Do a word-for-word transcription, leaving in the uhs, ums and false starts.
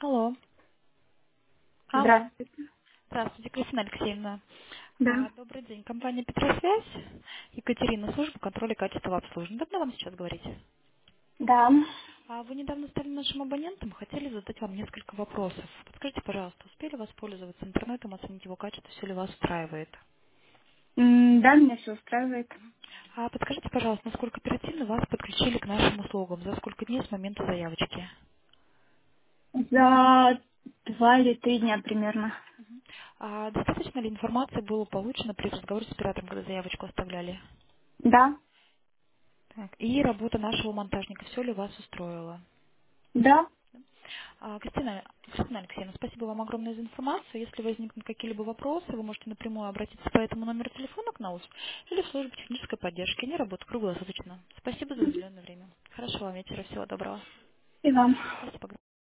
Алло. Алло. Здравствуйте. Здравствуйте, Кристина Алексеевна. Да. А, добрый день. Компания «Петросвязь». Екатерина, служба контроля качества обслуживания. Удобно вам сейчас говорить? Да. А вы недавно стали нашим абонентом, хотели задать вам несколько вопросов. Подскажите, пожалуйста, успели воспользоваться интернетом, оценить его качество, все ли вас устраивает? М, Да, меня все устраивает. А подскажите, пожалуйста, насколько оперативно вас подключили к нашим услугам, за сколько дней с момента заявочки? За два или три дня примерно. А достаточно ли информации было получено при разговоре с оператором, когда заявочку оставляли? Да. Так. И работа нашего монтажника, все ли вас устроило? Да. А, Кристина, Кристина Алексеевна, спасибо вам огромное за информацию. Если возникнут какие-либо вопросы, вы можете напрямую обратиться по этому номеру телефона к нам или в службу технической поддержки. Они работают круглосуточно. Спасибо за уделенное время. Хорошего вам вечера, всего доброго. И вам. Спасибо.